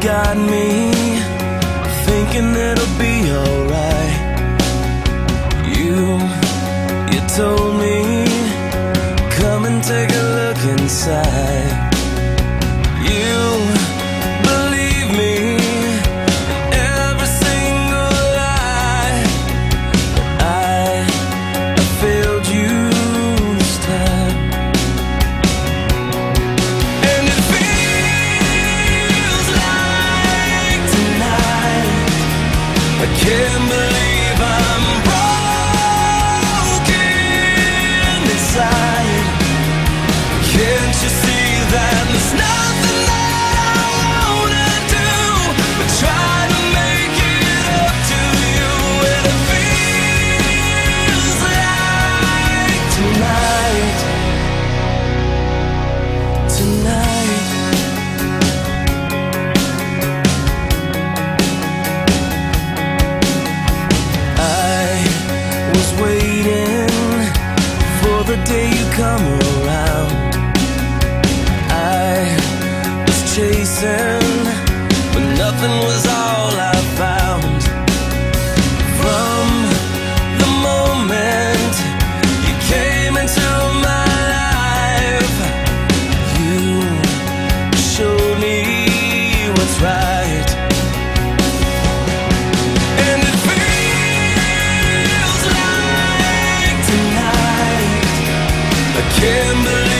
got me thinking it'll be alright. You told me, come and take a look inside. You believe me in every single lie. I failed you this time. And it feels like tonight I can't believe I'm broken inside. Can't you see that there's nothing that I wanna do but try to make it up to you? And it feels like tonight, tonight. I was waiting for the day you come around. I was chasing, but nothing was all I found. From the moment you came into my life, you showed me what's right. And it feels like tonight I can't believe